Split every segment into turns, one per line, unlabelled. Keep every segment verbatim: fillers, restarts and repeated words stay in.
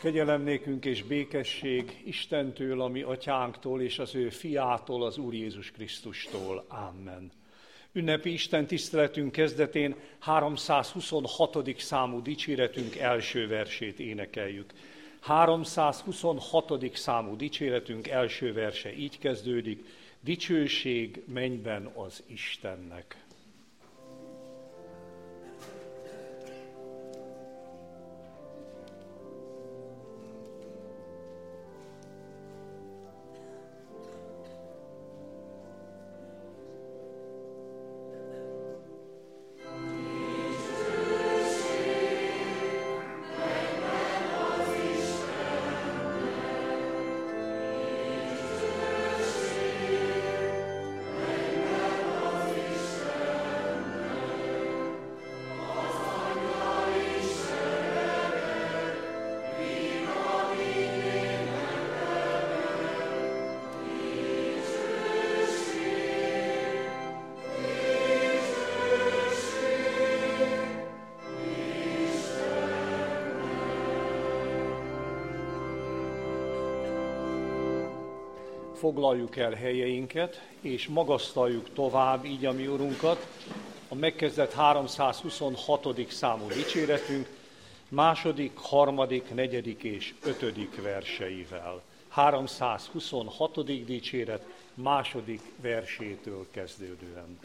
Kegyelem nékünk és békesség Istentől, a mi atyánktól és az ő fiától, az Úr Jézus Krisztustól. Amen. Ünnepi Isten tiszteletünk kezdetén háromszázhuszonhatodik számú dicséretünk első versét énekeljük. háromszázhuszonhatodik számú dicséretünk első verse így kezdődik: dicsőség mennyben az Istennek. Foglaljuk el helyeinket, és magasztaljuk tovább így a mi Urunkat, a megkezdett háromszázhuszonhatodik számú dicséretünk második, harmadik, negyedik és ötödik verseivel. háromszázhuszonhatodik dicséret második versétől kezdődően.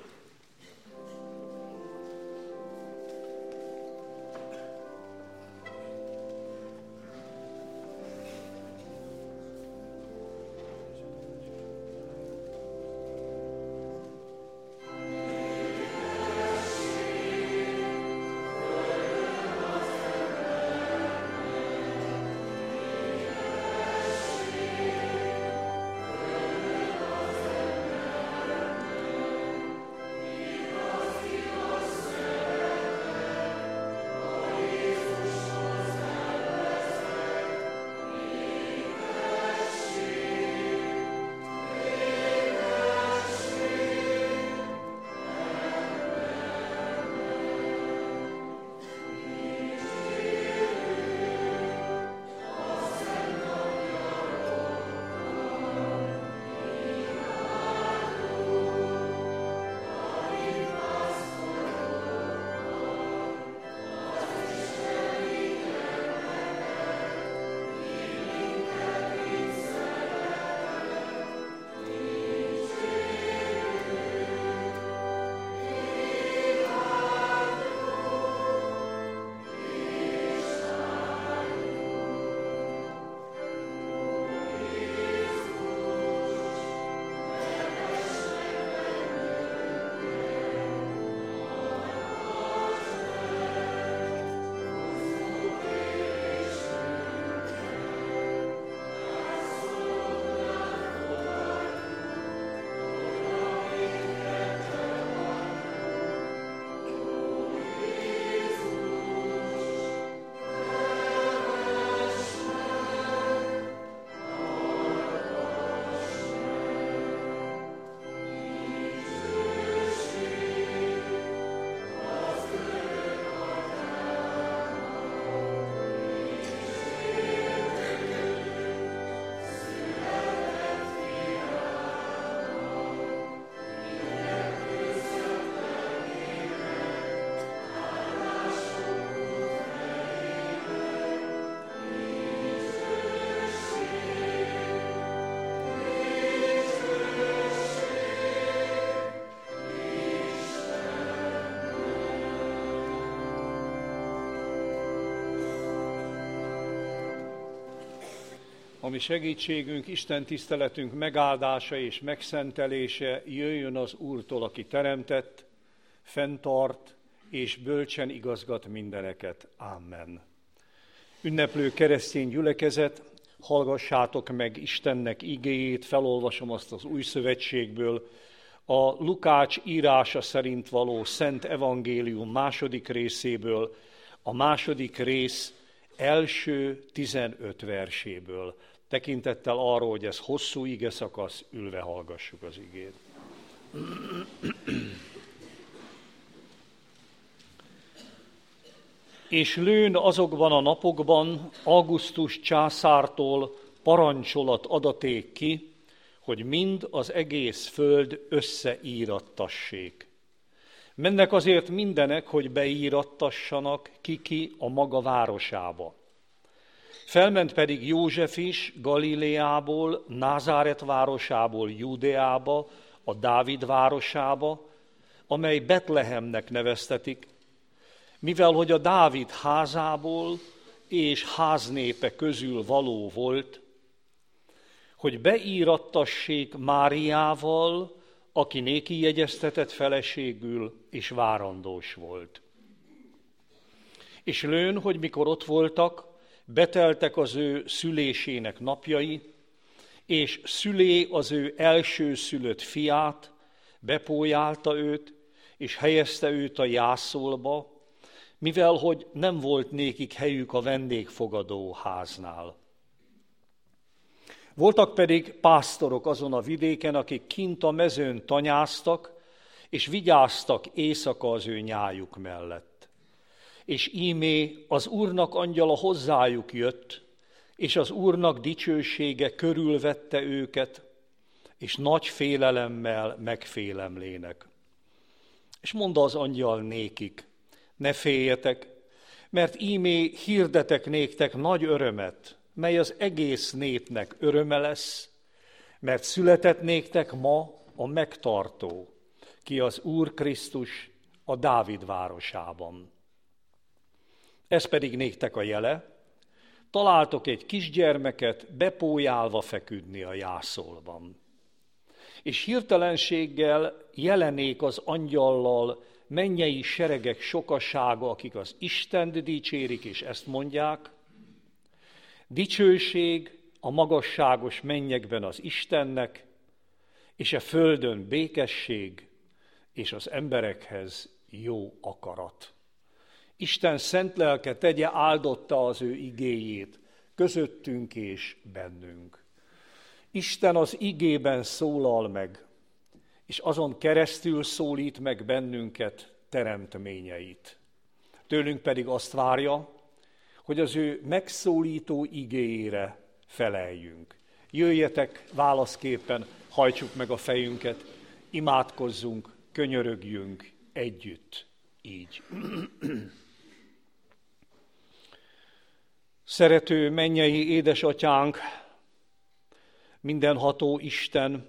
Ami segítségünk, Isten tiszteletünk megáldása és megszentelése jöjjön az Úrtól, aki teremtett, fenntart és bölcsen igazgat mindeneket. Amen. Ünneplő keresztény gyülekezet, hallgassátok meg Istennek igéjét, felolvasom azt az Új Szövetségből, a Lukács írása szerint való Szent Evangélium második részéből, a második rész első tizenöt verséből. Tekintettel arra, hogy ez hosszú igeszakasz, ülve hallgassuk az igét. És lőn azokban a napokban Augustus császártól parancsolat adaték ki, hogy mind az egész föld összeírattassék. Mennek azért mindenek, hogy beírattassanak ki-ki a maga városába. Felment pedig József is Galileából, Názáret városából Júdeába, a Dávid városába, amely Betlehemnek neveztetik, mivel hogy a Dávid házából és háznépe közül való volt, hogy beírattassék Máriával, aki néki jegyeztetett feleségül és várandós volt. És lőn, hogy mikor ott voltak, beteltek az ő szülésének napjai, és szülé az ő első szülött fiát, bepójálta őt, és helyezte őt a jászolba, mivel hogy nem volt nékik helyük a vendégfogadó háznál. Voltak pedig pásztorok azon a vidéken, akik kint a mezőn tanyáztak, és vigyáztak éjszaka az ő nyájuk mellett. És ímé az Úrnak angyala hozzájuk jött, és az Úrnak dicsősége körülvette őket, és nagy félelemmel megfélemlének. És mondta az angyal nékik, ne féljetek, mert ímé hirdetek néktek nagy örömet, mely az egész népnek öröme lesz, mert született néktek ma a megtartó, ki az Úr Krisztus a Dávid városában. Ez pedig néktek a jele, találtok egy kisgyermeket bepójálva feküdni a jászolban. És hirtelenséggel jelenék az angyallal mennyei seregek sokasága, akik az Istent dicsérik, és ezt mondják, dicsőség a magasságos mennyekben az Istennek, és a földön békesség, és az emberekhez jó akarat. Isten szent lelke tegye áldotta az ő igéjét közöttünk és bennünk. Isten az igében szólal meg, és azon keresztül szólít meg bennünket teremtményeit. Tőlünk pedig azt várja, hogy az ő megszólító igéjére feleljünk. Jöjjetek válaszképpen, hajtsuk meg a fejünket, imádkozzunk, könyörögjünk együtt így. Szerető mennyei édesatyánk, mindenható Isten,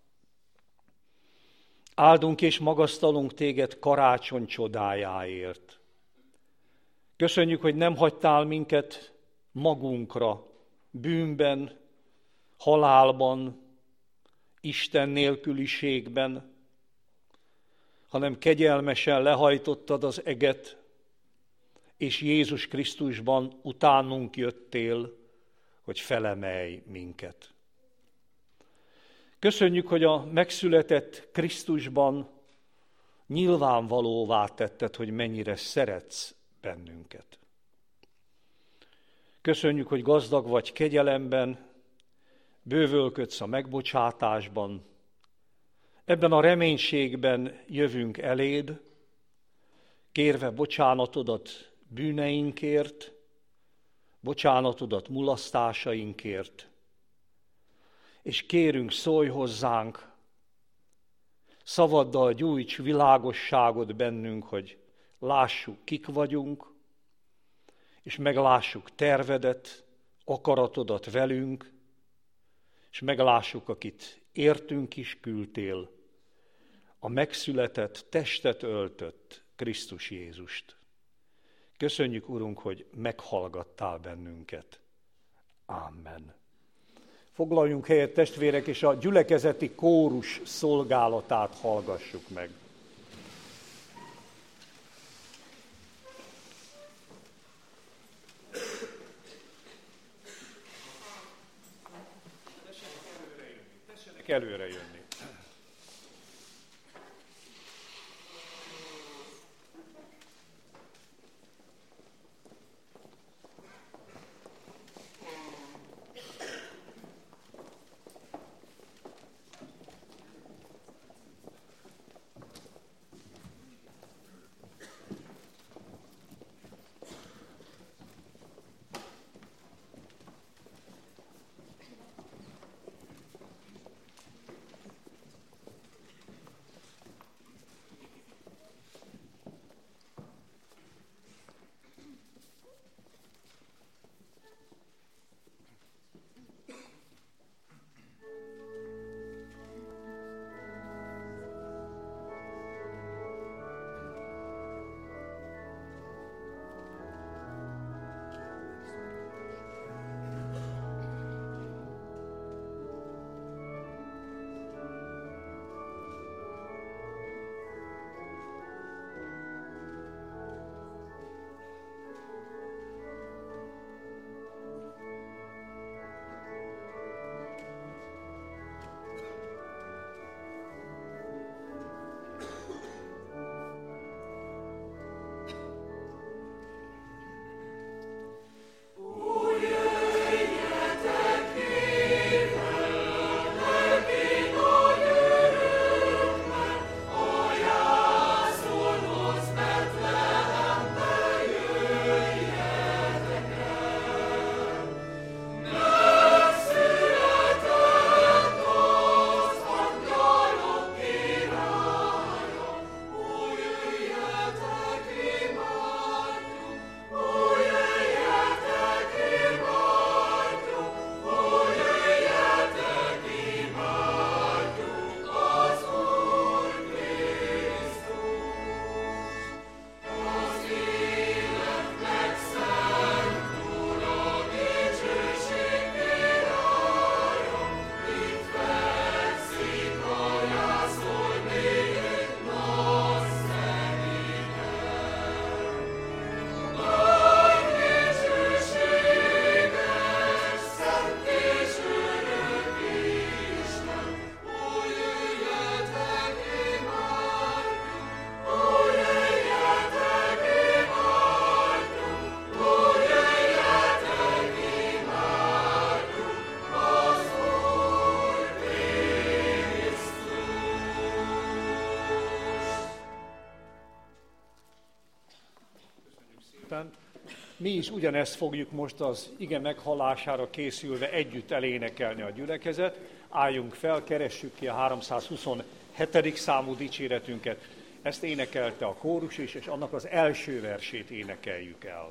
áldunk és magasztalunk téged karácsony csodájáért. Köszönjük, hogy nem hagytál minket magunkra, bűnben, halálban, Isten nélküliségben, hanem kegyelmesen lehajtottad az eget, és Jézus Krisztusban utánunk jöttél, hogy felemelj minket. Köszönjük, hogy a megszületett Krisztusban nyilvánvalóvá tetted, hogy mennyire szeretsz bennünket. Köszönjük, hogy gazdag vagy kegyelemben, bővölködsz a megbocsátásban. Ebben a reménységben jövünk eléd, kérve bocsánatodat bűneinkért, bocsánatodat mulasztásainkért, és kérünk, szólj hozzánk, szavaddal gyújts világosságot bennünk, hogy lássuk, kik vagyunk, és meglássuk tervedet, akaratodat velünk, és meglássuk, akit értünk is küldtél, a megszületett, testet öltött Krisztus Jézust. Köszönjük, Urunk, hogy meghallgattál bennünket. Amen. Foglaljunk helyet, testvérek, és a gyülekezeti kórus szolgálatát hallgassuk meg. Tessenek előre jönni. Mi is ugyanezt fogjuk most az ige meghallására készülve együtt elénekelni a gyülekezet. Álljunk fel, keressük ki a háromszázhuszonhetedik számú dicséretünket. Ezt énekelte a kórus is, és annak az első versét énekeljük el.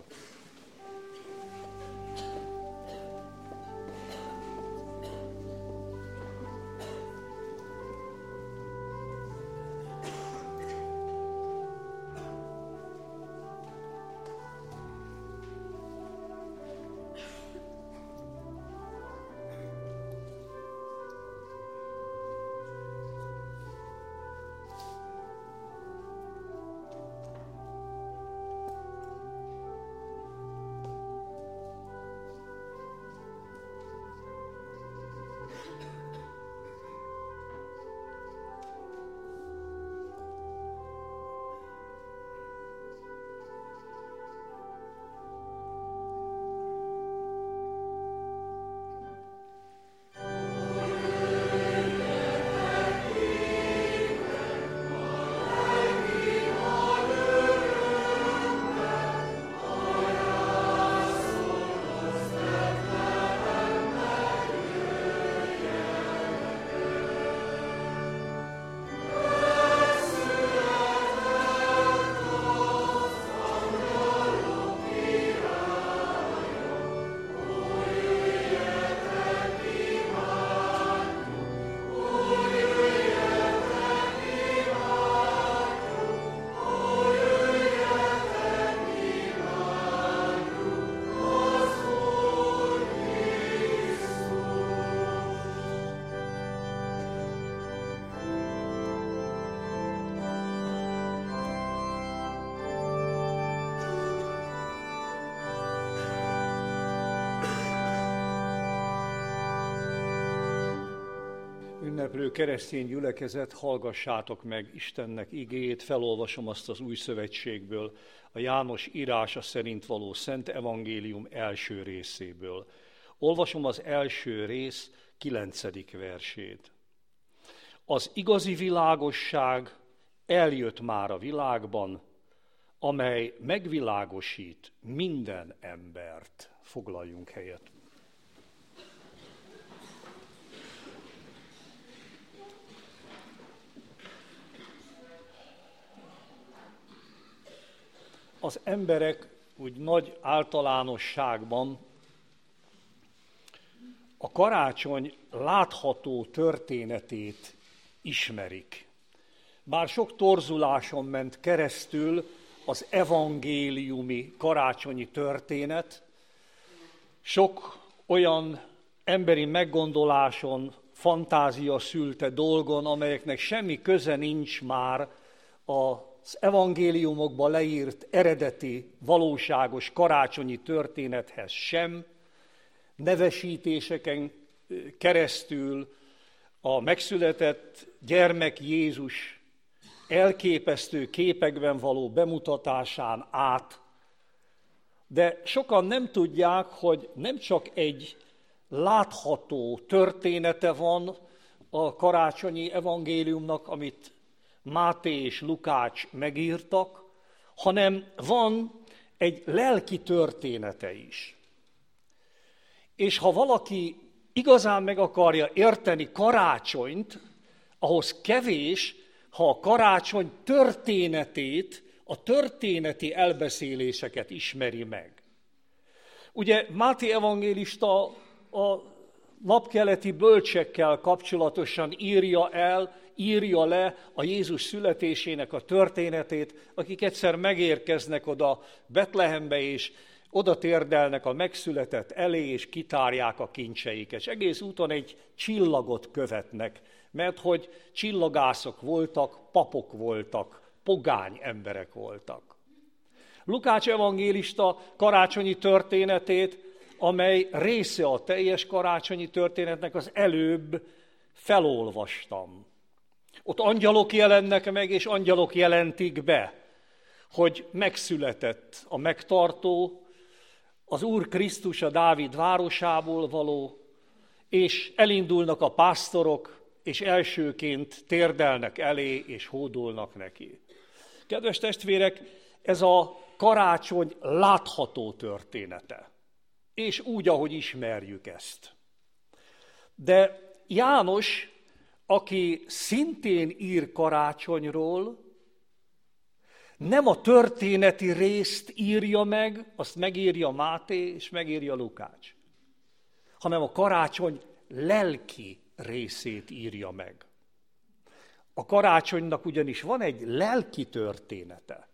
Ünneplő keresztény gyülekezet, hallgassátok meg Istennek igéjét, felolvasom azt az Új Szövetségből, a János írása szerint való Szent Evangélium első részéből. Olvasom az első rész kilencedik versét. Az igazi világosság eljött már a világban, amely megvilágosít minden embert. Foglaljunk helyet. Az emberek úgy nagy általánosságban a karácsony látható történetét ismerik. Bár sok torzuláson ment keresztül az evangéliumi karácsonyi történet, sok olyan emberi meggondoláson, fantázia szülte dolgon, amelyeknek semmi köze nincs már az evangéliumokban leírt eredeti, valóságos karácsonyi történethez sem, nevesítéseken keresztül a megszületett gyermek Jézus elképesztő képekben való bemutatásán át, de sokan nem tudják, hogy nem csak egy látható története van a karácsonyi evangéliumnak, amit Máté és Lukács megírtak, hanem van egy lelki története is. És ha valaki igazán meg akarja érteni karácsonyt, ahhoz kevés, ha a karácsony történetét, a történeti elbeszéléseket ismeri meg. Ugye Máté evangélista a napkeleti bölcsekkel kapcsolatosan írja el, írja le a Jézus születésének a történetét, akik egyszer megérkeznek oda Betlehembe, és oda térdelnek a megszületett elé, és kitárják a kincseiket. És egész úton egy csillagot követnek, mert hogy csillagászok voltak, papok voltak, pogány emberek voltak. Lukács evangélista karácsonyi történetét, amely része a teljes karácsonyi történetnek, az előbb felolvastam. Ott angyalok jelennek meg, és angyalok jelentik be, hogy megszületett a megtartó, az Úr Krisztus a Dávid városából való, és elindulnak a pásztorok, és elsőként térdelnek elé, és hódolnak neki. Kedves testvérek, ez a karácsony látható története, és úgy, ahogy ismerjük ezt. De János, aki szintén ír karácsonyról, nem a történeti részt írja meg, azt megírja Máté és megírja Lukács, hanem a karácsony lelki részét írja meg. A karácsonynak ugyanis van egy lelki története.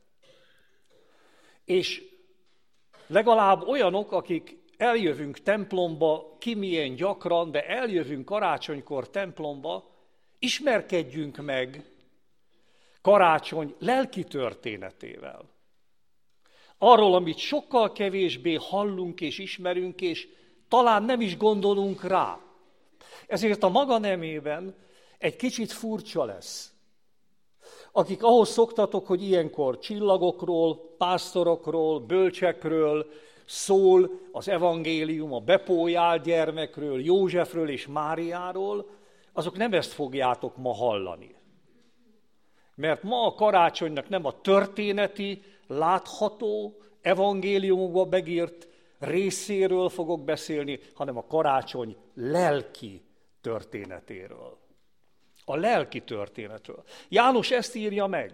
És legalább olyanok, akik eljövünk templomba, ki milyen gyakran, de eljövünk karácsonykor templomba, ismerkedjünk meg karácsony lelki történetével. Arról, amit sokkal kevésbé hallunk és ismerünk, és talán nem is gondolunk rá. Ezért a maga nemében egy kicsit furcsa lesz. Akik ahhoz szoktatok, hogy ilyenkor csillagokról, pásztorokról, bölcsekről szól az evangélium, a bepójált gyermekről, Józsefről és Máriáról, azok nem ezt fogjátok ma hallani. Mert ma a karácsonynak nem a történeti, látható, evangéliumokba megírt részéről fogok beszélni, hanem a karácsony lelki történetéről. A lelki történetről. János ezt írja meg.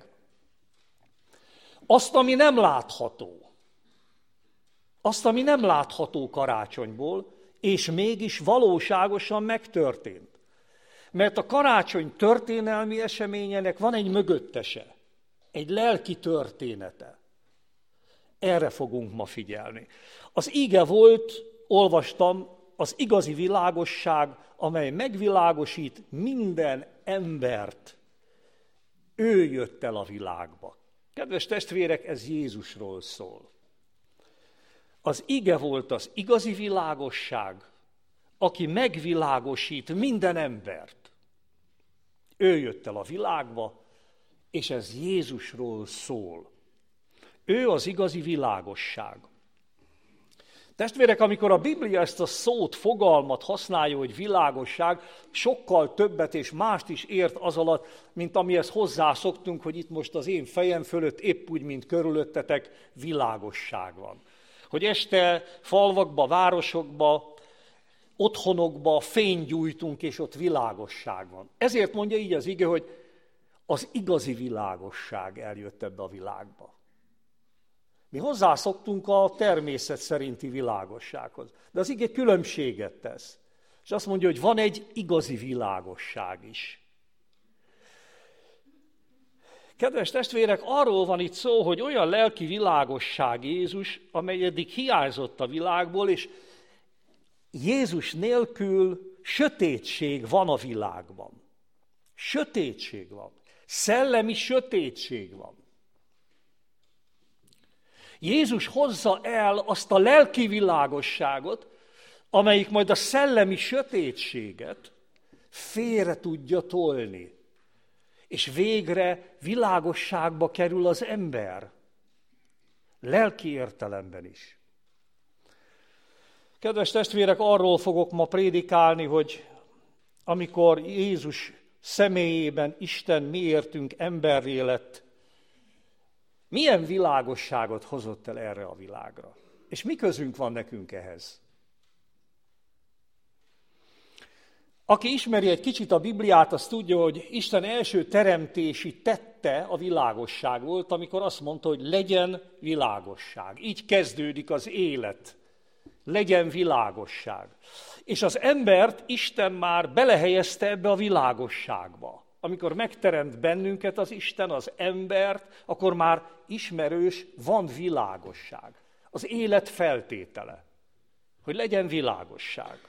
Azt, ami nem látható. Azt, ami nem látható karácsonyból, és mégis valóságosan megtörtént. Mert a karácsony történelmi eseményének van egy mögöttese, egy lelki története. Erre fogunk ma figyelni. Az ige volt, olvastam, az igazi világosság, amely megvilágosít minden embert. Ő jött el a világba. Kedves testvérek, ez Jézusról szól. Az ige volt az igazi világosság, aki megvilágosít minden embert. Ő jött el a világba, és ez Jézusról szól. Ő az igazi világosság. Testvérek, amikor a Biblia ezt a szót, fogalmat használja, hogy világosság, sokkal többet és mást is ért az alatt, mint amihez hozzászoktunk, hogy itt most az én fejem fölött épp úgy, mint körülöttetek, világosság van. Hogy este falvakba, városokba, otthonokba fényt gyújtunk, és ott világosság van. Ezért mondja így az ige, hogy az igazi világosság eljött ebbe a világba. Mi hozzászoktunk a természet szerinti világossághoz, de az ige különbséget tesz. És azt mondja, hogy van egy igazi világosság is. Kedves testvérek, arról van itt szó, hogy olyan lelki világosság Jézus, amely eddig hiányzott a világból, és Jézus nélkül sötétség van a világban. Sötétség van. Szellemi sötétség van. Jézus hozza el azt a lelki világosságot, amelyik majd a szellemi sötétséget félre tudja tolni. És végre világosságba kerül az ember. Lelki értelemben is. Kedves testvérek, arról fogok ma prédikálni, hogy amikor Jézus személyében Isten miértünk emberré lett, milyen világosságot hozott el erre a világra? És mi közünk van nekünk ehhez? Aki ismeri egy kicsit a Bibliát, az tudja, hogy Isten első teremtési tette a világosság volt, amikor azt mondta, hogy legyen világosság. Így kezdődik az élet. Legyen világosság. És az embert Isten már belehelyezte ebbe a világosságba. Amikor megteremt bennünket az Isten, az embert, akkor már ismerős, van világosság. Az élet feltétele, hogy legyen világosság.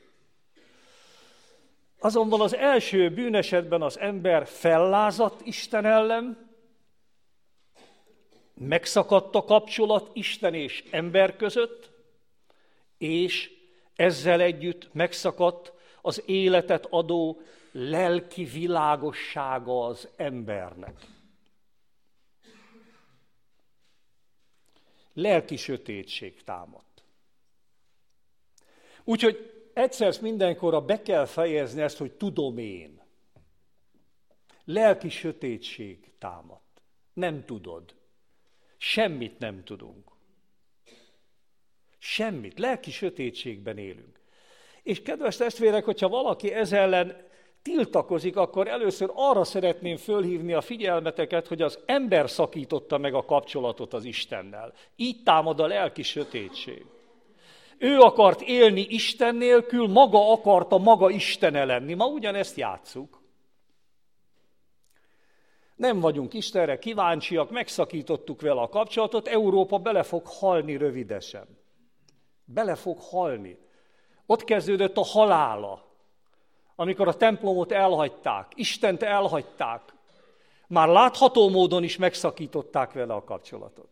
Azonban az első bűnesetben az ember fellázadt Isten ellen, megszakadt a kapcsolat Isten és ember között, és ezzel együtt megszakadt az életet adó lelki világossága az embernek. Lelki sötétség támadt. Úgyhogy egyszer mindenkorra be kell fejezni ezt, hogy tudom én. Lelki sötétség támadt. Nem tudod. Semmit nem tudunk. Semmit. Lelki sötétségben élünk. És kedves testvérek, hogyha valaki ez ellen tiltakozik, akkor először arra szeretném fölhívni a figyelmeteket, hogy az ember szakította meg a kapcsolatot az Istennel. Így támad a lelki sötétség. Ő akart élni Isten nélkül, maga akarta maga Istene lenni. Ma ugyanezt játsszuk. Nem vagyunk Istenre kíváncsiak, megszakítottuk vele a kapcsolatot, Európa bele fog halni rövidesen. Bele fog halni. Ott kezdődött a halála, amikor a templomot elhagyták, Istent elhagyták. Már látható módon is megszakították vele a kapcsolatot.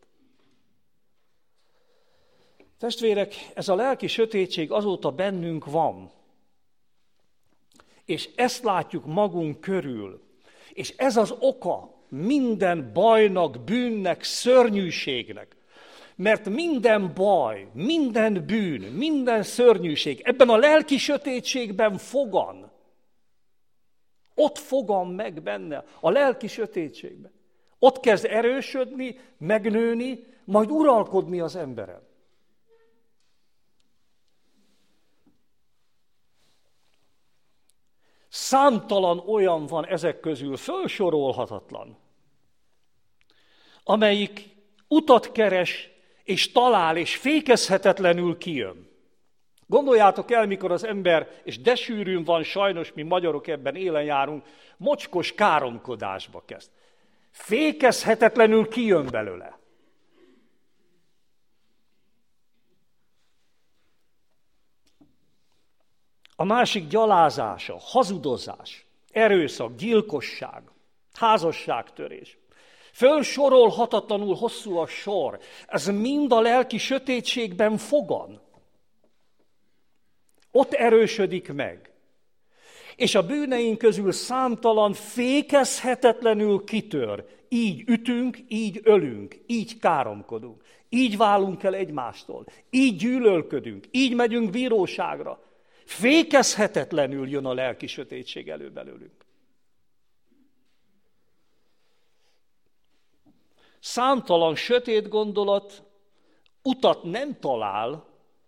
Testvérek, ez a lelki sötétség azóta bennünk van. És ezt látjuk magunk körül. És ez az oka minden bajnak, bűnnek, szörnyűségnek. Mert minden baj, minden bűn, minden szörnyűség ebben a lelki sötétségben fogan. Ott fogan meg benne, a lelki sötétségben. Ott kezd erősödni, megnőni, majd uralkodni az emberen. Számtalan olyan van ezek közül, fölsorolhatatlan, amelyik utat keres, és talál, és fékezhetetlenül kijön. Gondoljátok el, mikor az ember, és de sűrűn van, sajnos mi magyarok ebben élen járunk, mocskos káromkodásba kezd. Fékezhetetlenül kijön belőle. A másik gyalázása, hazudozás, erőszak, gyilkosság, házasságtörés. Fölsorolhatatlanul hosszú a sor. Ez mind a lelki sötétségben fogan. Ott erősödik meg. És a bűneink közül számtalan fékezhetetlenül kitör. Így ütünk, így ölünk, így káromkodunk, így válunk el egymástól, így gyűlölködünk, így megyünk bíróságra. Fékezhetetlenül jön a lelki sötétség elő belőlünk. Számtalan sötét gondolat utat nem talál,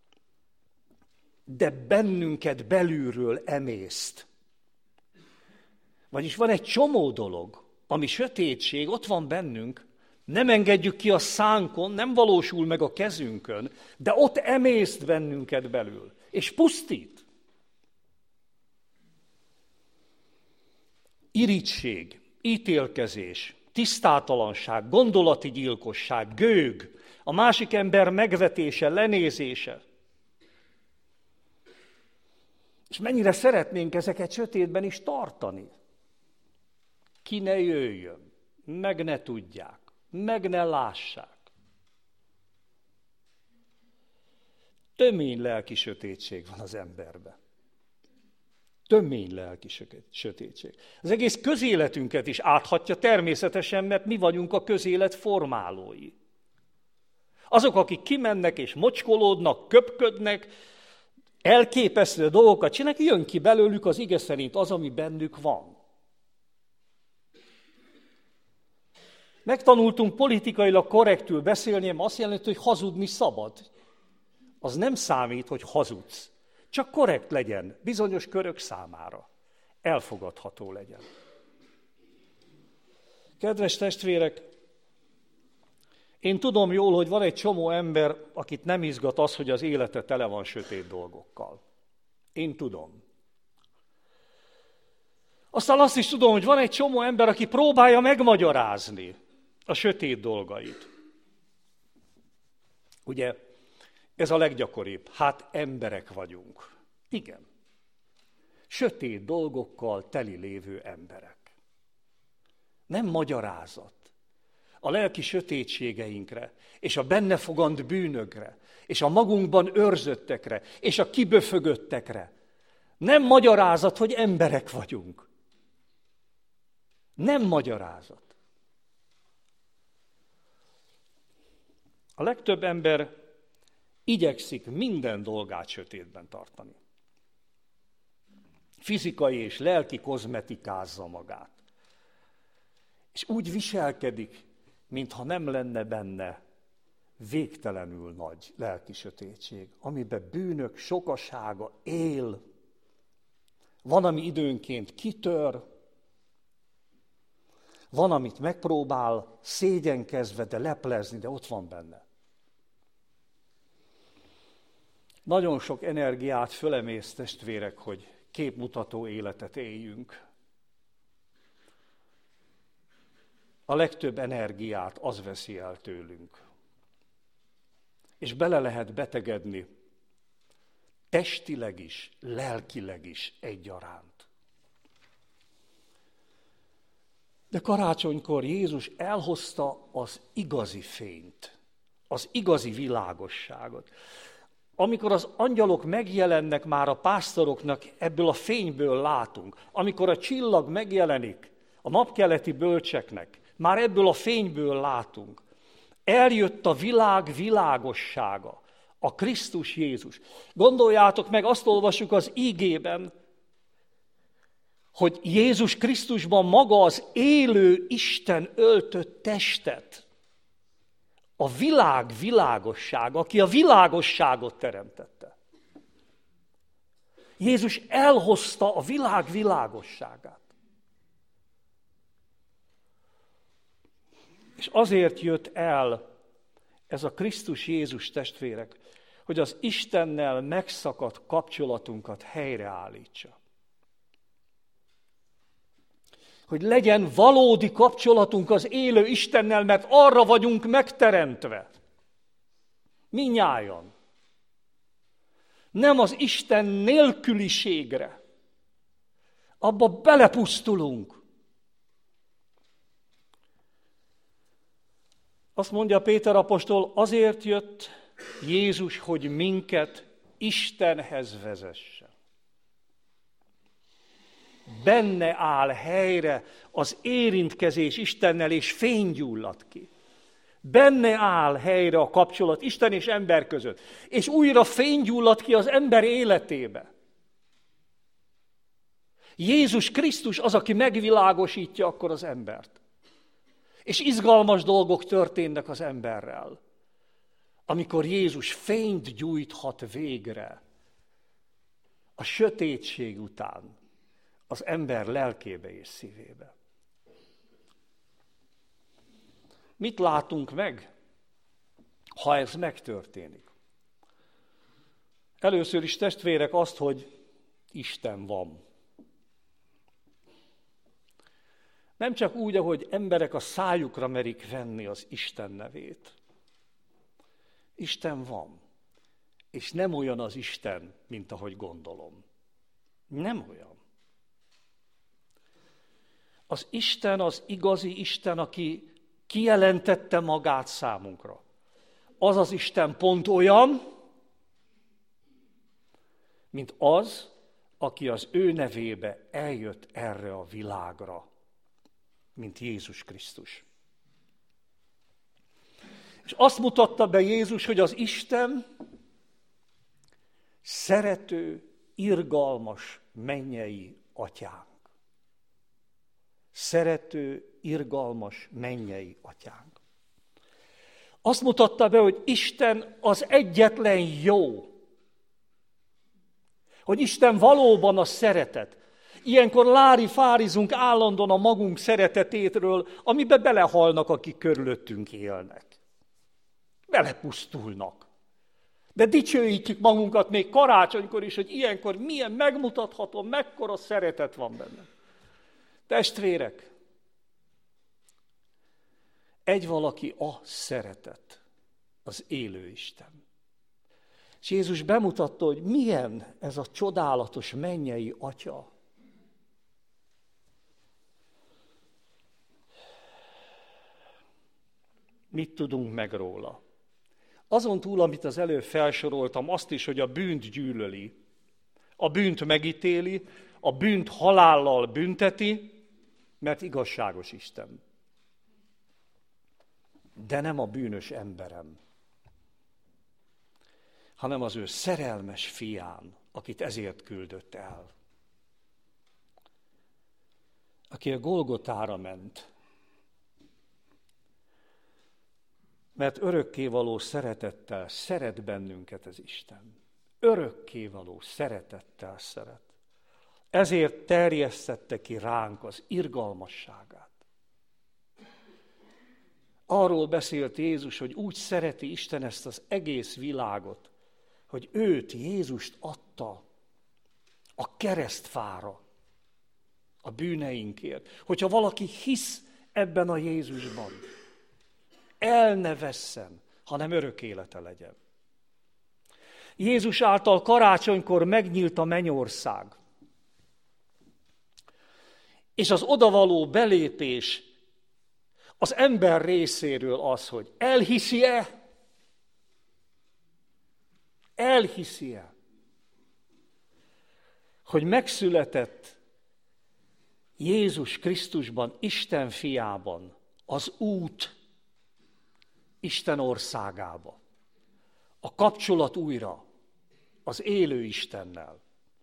de bennünket belülről emészt. Vagyis van egy csomó dolog, ami sötétség, ott van bennünk, nem engedjük ki a szánkon, nem valósul meg a kezünkön, de ott emészt bennünket belül, és pusztít. Irigység, ítélkezés, tisztátalanság, gondolati gyilkosság, gőg, a másik ember megvetése, lenézése. És mennyire szeretnénk ezeket sötétben is tartani. Ki ne jöjjön, meg ne tudják, meg ne lássák. Tömény lelki sötétség van az emberben. Tömény lelki sötétség. Az egész közéletünket is áthatja természetesen, mert mi vagyunk a közélet formálói. Azok, akik kimennek és mocskolódnak, köpködnek, elképesztő dolgokat csinálnak, jön ki belőlük az ige szerint az, ami bennük van. Megtanultunk politikailag korrektül beszélni, mert azt jelenti, hogy hazudni szabad. Az nem számít, hogy hazudsz. Csak korrekt legyen, bizonyos körök számára. Elfogadható legyen. Kedves testvérek, én tudom jól, hogy van egy csomó ember, akit nem izgat az, hogy az élete tele van sötét dolgokkal. Én tudom. Aztán azt is tudom, hogy van egy csomó ember, aki próbálja megmagyarázni a sötét dolgait. Ugye, ez a leggyakoribb. Hát emberek vagyunk. Igen. Sötét dolgokkal teli lévő emberek. Nem magyarázat. A lelki sötétségeinkre, és a benne fogant bűnökre, és a magunkban őrzöttekre, és a kiböfögöttekre. Nem magyarázat, hogy emberek vagyunk. Nem magyarázat. A legtöbb ember igyekszik minden dolgát sötétben tartani. Fizikai és lelki kozmetikázza magát. És úgy viselkedik, mintha nem lenne benne végtelenül nagy lelki sötétség, amiben bűnök sokasága él, van, ami időnként kitör, van, amit megpróbál szégyenkezve, de leplezni, de ott van benne. Nagyon sok energiát fölemész, testvérek, hogy képmutató életet éljünk. A legtöbb energiát az veszi el tőlünk. És bele lehet betegedni testileg is, lelkileg is egyaránt. De karácsonykor Jézus elhozta az igazi fényt, az igazi világosságot. Amikor az angyalok megjelennek már a pásztoroknak, ebből a fényből látunk. Amikor a csillag megjelenik a napkeleti bölcseknek, már ebből a fényből látunk. Eljött a világ világossága, a Krisztus Jézus. Gondoljátok meg, azt olvassuk az ígében, hogy Jézus Krisztusban maga az élő Isten öltött testet. A világ világossága, aki a világosságot teremtette. Jézus elhozta a világ világosságát. És azért jött el ez a Krisztus Jézus, testvérek, hogy az Istennel megszakadt kapcsolatunkat helyreállítsa. Hogy legyen valódi kapcsolatunk az élő Istennel, mert arra vagyunk megteremtve. Mindnyájan. Nem az Isten nélküliségre. Abba belepusztulunk. Azt mondja Péter apostol, azért jött Jézus, hogy minket Istenhez vezesse. Benne áll helyre az érintkezés Istennel, és fény gyullad ki. Benne áll helyre a kapcsolat Isten és ember között. És újra fény gyullad ki az ember életébe. Jézus Krisztus az, aki megvilágosítja akkor az embert. És izgalmas dolgok történnek az emberrel, amikor Jézus fényt gyújthat végre a sötétség után az ember lelkébe és szívébe. Mit látunk meg, ha ez megtörténik? Először is, testvérek, azt, hogy Isten van. Nem csak úgy, ahogy emberek a szájukra merik venni az Isten nevét. Isten van, és nem olyan az Isten, mint ahogy gondolom. Nem olyan. Az Isten az igazi Isten, aki kijelentette magát számunkra. Az az Isten pont olyan, mint az, aki az ő nevébe eljött erre a világra, mint Jézus Krisztus. És azt mutatta be Jézus, hogy az Isten szerető, irgalmas mennyei atyánk. Szerető, irgalmas mennyei atyánk. Azt mutatta be, hogy Isten az egyetlen jó. Hogy Isten valóban a szeretet. Ilyenkor lári-fárizunk állandóan a magunk szeretetétről, amiben belehalnak, akik körülöttünk élnek. Belepusztulnak. De dicsőítjük magunkat még karácsonykor is, hogy ilyenkor milyen megmutatható, mekkora szeretet van benne. Testvérek, egy valaki a szeretet, az élő Isten. És Jézus bemutatta, hogy milyen ez a csodálatos mennyei atya. Mit tudunk meg róla? Azon túl, amit az előbb felsoroltam, azt is, hogy a bűnt gyűlöli, a bűnt megítéli, a bűnt halállal bünteti, mert igazságos Isten. De nem a bűnös emberem, hanem az ő szerelmes fián, akit ezért küldött el. Aki a Golgotára ment, Mert örökkévaló szeretettel szeret bennünket az Isten. Örökkévaló szeretettel szeret. Ezért terjesztette ki ránk az irgalmasságát. Arról beszélt Jézus, hogy úgy szereti Isten ezt az egész világot, hogy őt, Jézust adta a keresztfára, a bűneinkért. Hogyha valaki hisz ebben a Jézusban, el ne vesszen, hanem örök élete legyen. Jézus által karácsonykor megnyílt a mennyország. És az odavaló belépés az ember részéről az, hogy elhiszi-e? Elhiszi-e? Hogy megszületett Jézus Krisztusban, Isten fiában az út Isten országába. A kapcsolat újra az élő Istennel.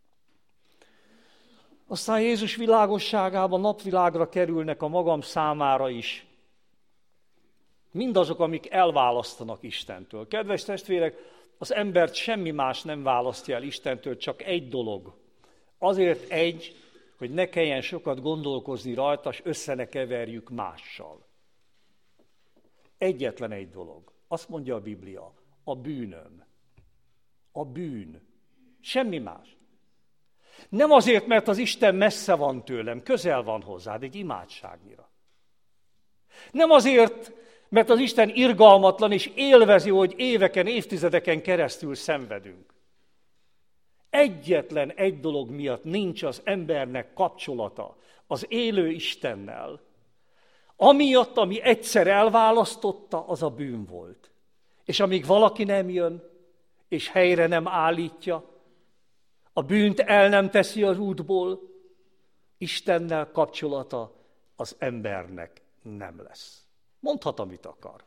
Aztán Jézus világosságában napvilágra kerülnek a magam számára is mindazok, amik elválasztanak Istentől. Kedves testvérek, az embert semmi más nem választja el Istentől, csak egy dolog. Azért egy, hogy ne kelljen sokat gondolkozni rajta, és össze ne keverjük mással. Egyetlen egy dolog. Azt mondja a Biblia, a bűnöm. A bűn. Semmi más. Nem azért, mert az Isten messze van tőlem, közel van hozzád, egy imádságnyira. Nem azért, mert az Isten irgalmatlan és élvezi, hogy éveken, évtizedeken keresztül szenvedünk. Egyetlen egy dolog miatt nincs az embernek kapcsolata az élő Istennel. Amiatt, ami egyszer elválasztotta, az a bűn volt. És amíg valaki nem jön, és helyre nem állítja, a bűnt el nem teszi az útból, Istennel kapcsolata az embernek nem lesz. Mondhat, amit akar.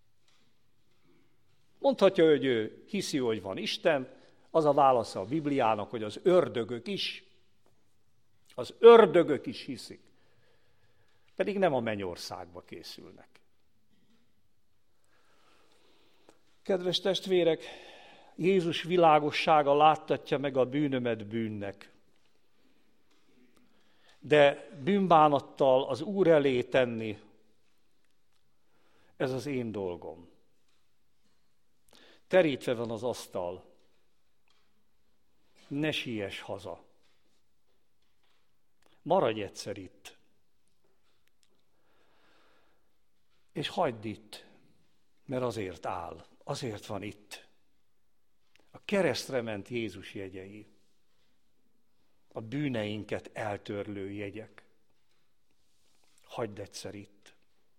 Mondhatja, hogy ő hiszi, hogy van Isten, az a válasza a Bibliának, hogy az ördögök is, az ördögök is hiszik, pedig nem a mennyországba készülnek. Kedves testvérek, Jézus világossága láttatja meg a bűnömet bűnnek. De bűnbánattal az Úr elé tenni, ez az én dolgom. Terítve van az asztal. Ne siess haza. Maradj egyszer itt. És hagyd itt, mert azért áll, azért van itt. A keresztre ment Jézus jegyei, a bűneinket eltörlő jegyek. Hagyd egyszer itt.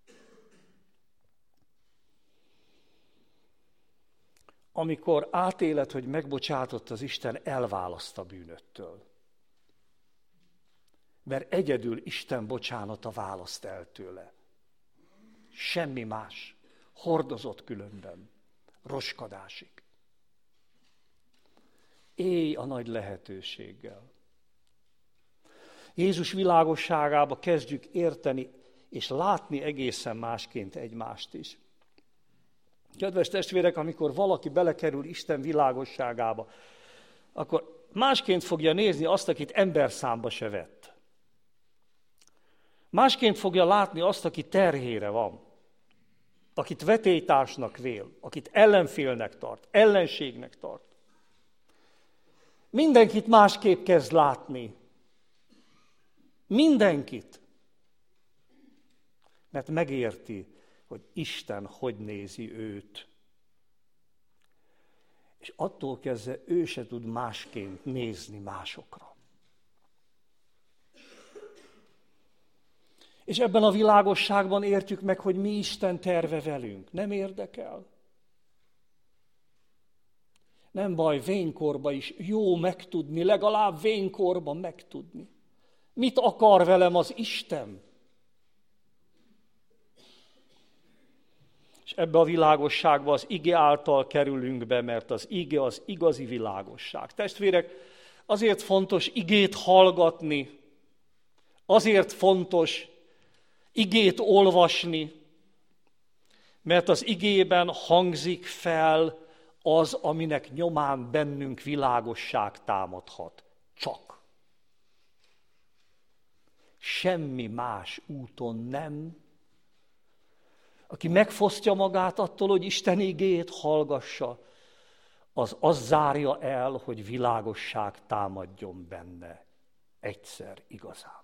Amikor átéled, hogy megbocsátott az Isten, elválaszt a bűnöttől. Mert egyedül Isten bocsánata választ el tőle. Semmi más. Hordozott különben. Roskadásig. Élj a nagy lehetőséggel. Jézus világosságába kezdjük érteni és látni egészen másként egymást is. Kedves testvérek, amikor valaki belekerül Isten világosságába, akkor másként fogja nézni azt, akit emberszámba se vett. Másként fogja látni azt, aki terhére van, akit vetélytársnak vél, akit ellenfélnek tart, ellenségnek tart. Mindenkit másképp kezd látni. Mindenkit. Mert megérti, hogy Isten hogy nézi őt. És attól kezdve ő se tud másként nézni másokra. És ebben a világosságban értjük meg, hogy mi Isten terve velünk. Nem érdekel? Nem baj, vénykorba is jó megtudni, legalább vénykorban megtudni. Mit akar velem az Isten? És ebbe a világosságba az ige által kerülünk be, mert az ige az igazi világosság. Testvérek, azért fontos igét hallgatni, azért fontos igét olvasni, Mert az igében hangzik fel az, aminek nyomán bennünk világosság támadhat. Csak. Semmi más úton nem. Aki megfosztja magát attól, hogy Isten igéjét hallgassa, az azt zárja el, hogy világosság támadjon benne. Egyszer igazán.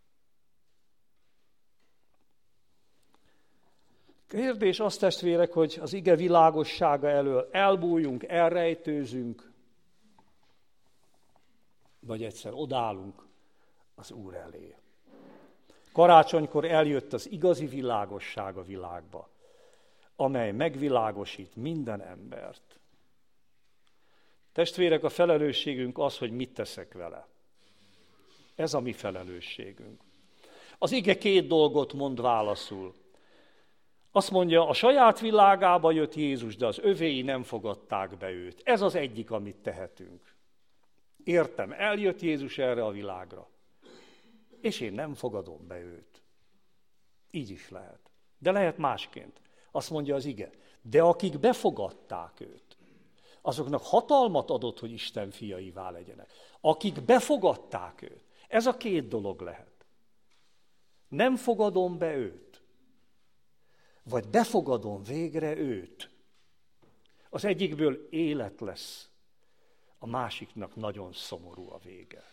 Kérdés az, testvérek, hogy az ige világossága elől elbújjunk, elrejtőzünk, vagy egyszer odállunk az Úr elé. Karácsonykor eljött az igazi világosság a világba, amely megvilágosít minden embert. Testvérek, a felelősségünk az, hogy mit teszek vele. Ez a mi felelősségünk. Az ige két dolgot mond válaszul. Azt mondja, a saját világába jött Jézus, de az övéi nem fogadták be őt. Ez az egyik, amit tehetünk. Értem, eljött Jézus erre a világra, és én nem fogadom be őt. Így is lehet. De lehet másként. Azt mondja az ige, de akik befogadták őt, azoknak hatalmat adott, hogy Isten fiaivá legyenek. Akik befogadták őt, ez a két dolog lehet. Nem fogadom be őt, vagy befogadom végre őt. Az egyikből élet lesz, a másiknak nagyon szomorú a vége.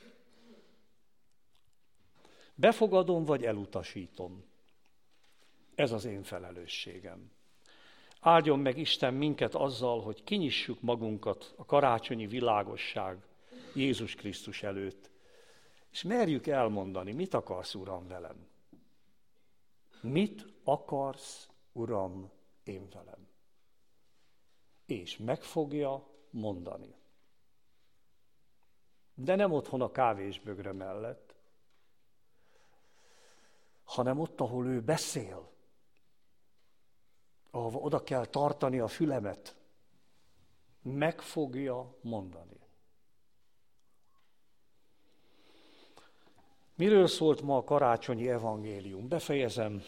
Befogadom, vagy elutasítom. Ez az én felelősségem. Áldjon meg Isten minket azzal, hogy kinyissuk magunkat a karácsonyi világosság Jézus Krisztus előtt, és merjük elmondani, mit akarsz, Uram, velem? Mit akarsz, Uram, én velem? És meg fogja mondani. De nem otthon a kávésbögre mellett, hanem ott, ahol ő beszél, ahova oda kell tartani a fülemet, meg fogja mondani. Miről szólt ma a karácsonyi evangélium? Befejezem.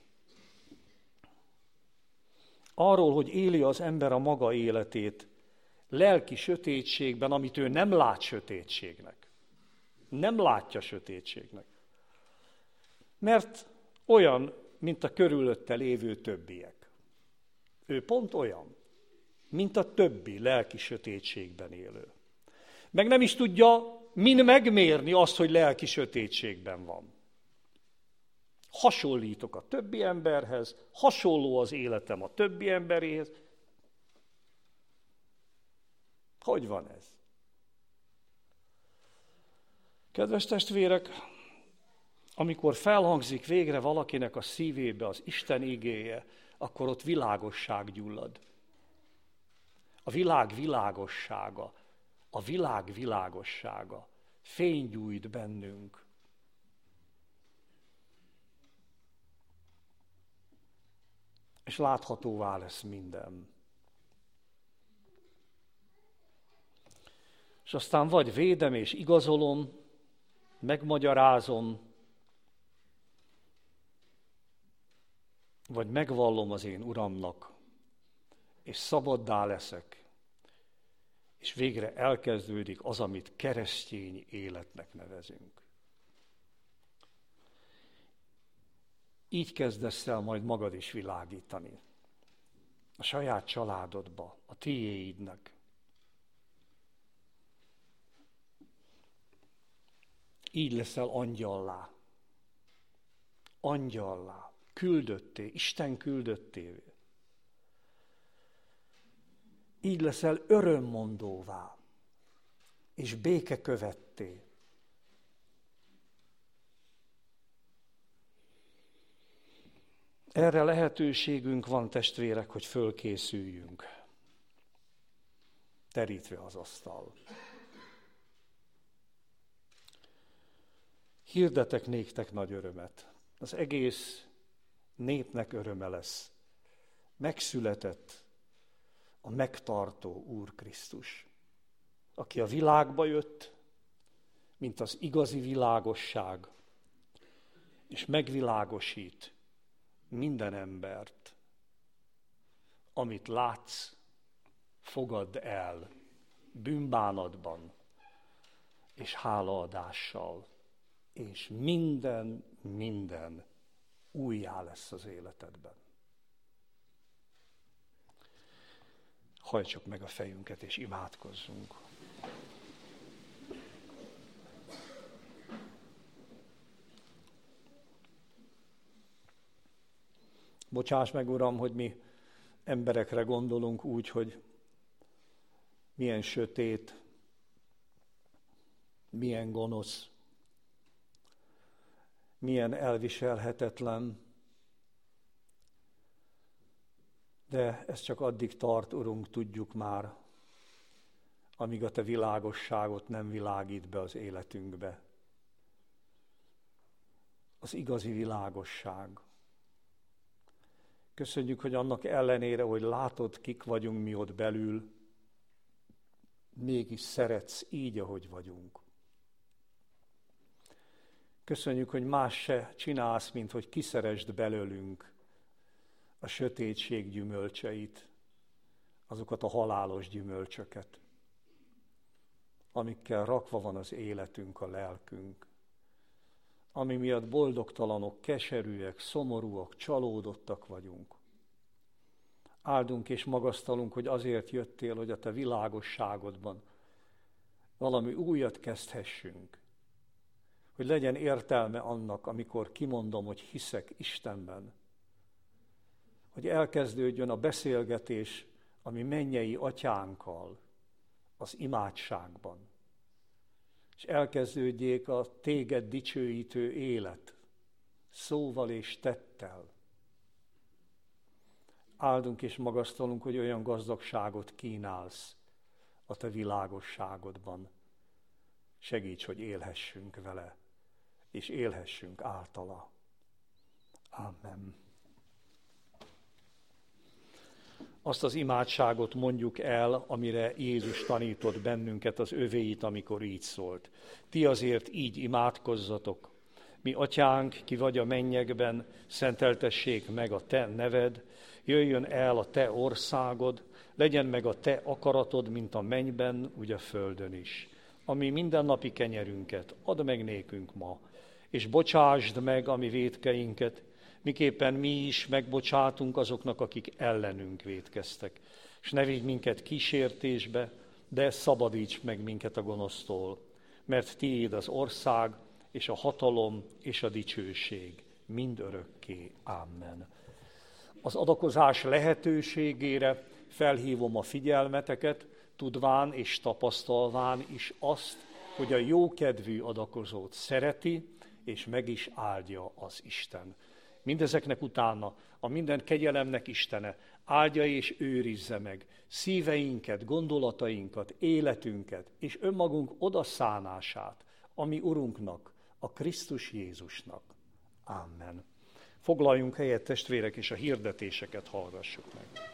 Arról, hogy éli az ember a maga életét lelki sötétségben, amit ő nem lát sötétségnek. Nem látja sötétségnek. Mert olyan, mint a körülötte lévő többiek. Ő pont olyan, mint a többi lelki sötétségben élő. Meg nem is tudja min megmérni azt, hogy lelki sötétségben van. Hasonlítok a többi emberhez, hasonló az életem a többi emberéhez. Hogy van ez? Kedves testvérek, amikor felhangzik végre valakinek a szívébe az Isten igéje, akkor ott világosság gyullad. A világ világossága, a világ világossága fénygyújt bennünk. És láthatóvá lesz minden. És aztán vagy védem és igazolom, megmagyarázom, vagy megvallom az én Uramnak, és szabaddá leszek, és végre elkezdődik az, amit keresztény életnek nevezünk. Így kezdesz el majd magad is világítani. A saját családodba, a tiéidnek. Így leszel angyallá. Angyallá. Küldötté, Isten küldöttévé. Így leszel örömmondóvá, és békekövetté. Erre lehetőségünk van, testvérek, hogy fölkészüljünk, terítve az asztal. Hirdetek néktek nagy örömet. Az egész népnek öröme lesz. Megszületett a megtartó Úr Krisztus, aki a világba jött, mint az igazi világosság, és megvilágosít minden embert. amit látsz, fogadd el bűnbánatban és hálaadással, és minden, minden újjá lesz az életedben. Hajtsuk meg a fejünket és imádkozzunk. Bocsáss meg, Uram, hogy mi emberekre gondolunk úgy, hogy milyen sötét, milyen gonosz, milyen elviselhetetlen, de ez csak addig tart, Urunk, tudjuk már, amíg a Te világosságot nem világít be az életünkbe. Az igazi világosság. Köszönjük, hogy annak ellenére, hogy látod, kik vagyunk mi ott belül, mégis szeretsz így, ahogy vagyunk. Köszönjük, hogy más se csinálsz, mint hogy kiszeresd belőlünk a sötétség gyümölcseit, azokat a halálos gyümölcsöket, amikkel rakva van az életünk, a lelkünk, ami miatt boldogtalanok, keserűek, szomorúak, csalódottak vagyunk. Áldunk és magasztalunk, hogy azért jöttél, hogy a Te világosságodban valami újat kezdhessünk, hogy legyen értelme annak, amikor kimondom, hogy hiszek Istenben, hogy elkezdődjön a beszélgetés a mi mennyei atyánkkal az imádságban, és elkezdődjék a téged dicsőítő élet szóval és tettel. Áldunk és magasztalunk, hogy olyan gazdagságot kínálsz a Te világosságodban. Segíts, hogy élhessünk vele, és élhessünk általa. Amen. Azt az imádságot mondjuk el, amire Jézus tanított bennünket, az övéit, amikor így szólt. Ti azért így imádkozzatok. Mi atyánk, ki vagy a mennyekben, szenteltessék meg a Te neved, jöjjön el a Te országod, legyen meg a Te akaratod, mint a mennyben, úgy a földön is. Ami mindennapi kenyerünket add meg nékünk ma, és bocsásd meg a mi vétkeinket, miképpen mi is megbocsátunk azoknak, akik ellenünk vétkeztek. És ne vigy minket kísértésbe, de szabadíts meg minket a gonosztól, mert tiéd az ország, és a hatalom, és a dicsőség mindörökké. Amen. Az adakozás lehetőségére felhívom a figyelmeteket, tudván és tapasztalván is azt, hogy a jókedvű adakozót szereti, és meg is áldja az Isten. Mindezeknek utána a minden kegyelemnek Istene áldja és őrizze meg szíveinket, gondolatainkat, életünket, és önmagunk odaszánását, ami Urunknak, a Krisztus Jézusnak. Amen. Foglaljunk helyet, testvérek, és a hirdetéseket hallgassuk meg.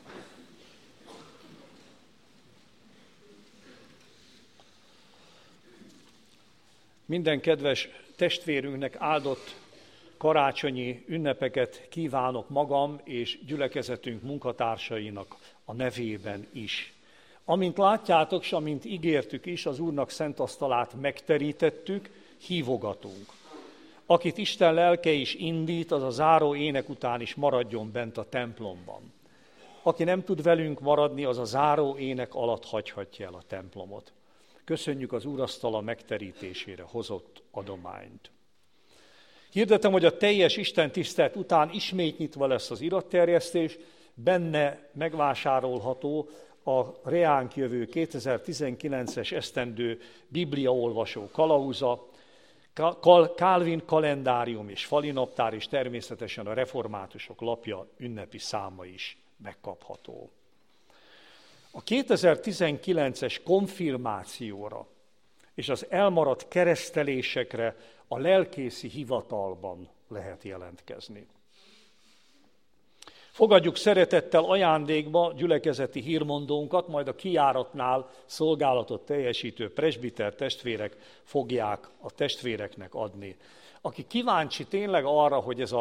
Minden kedves testvérünknek áldott karácsonyi ünnepeket kívánok magam és gyülekezetünk munkatársainak a nevében is. Amint látjátok, és amint ígértük is, az Úrnak szent asztalát megterítettük, hívogatunk. Akit Isten lelke is indít, az a záró ének után is maradjon bent a templomban. Aki nem tud velünk maradni, az a záró ének alatt hagyhatja el a templomot. Köszönjük az úrasztala megterítésére hozott adományt. Hirdetem, hogy a teljes Isten tisztelet után ismét nyitva lesz az iratterjesztés, benne megvásárolható a reánk jövő kétezer-tizenkilences esztendő bibliaolvasó kalauza, Calvin kalendárium és falinaptár, és természetesen a reformátusok lapja ünnepi száma is megkapható. A kétezer-tizenkilences konfirmációra és az elmaradt keresztelésekre a lelkészi hivatalban lehet jelentkezni. Fogadjuk szeretettel ajándékba gyülekezeti hírmondónkat, majd a kijáratnál szolgálatot teljesítő presbiter testvérek fogják a testvéreknek adni. Aki kíváncsi tényleg arra, hogy ez a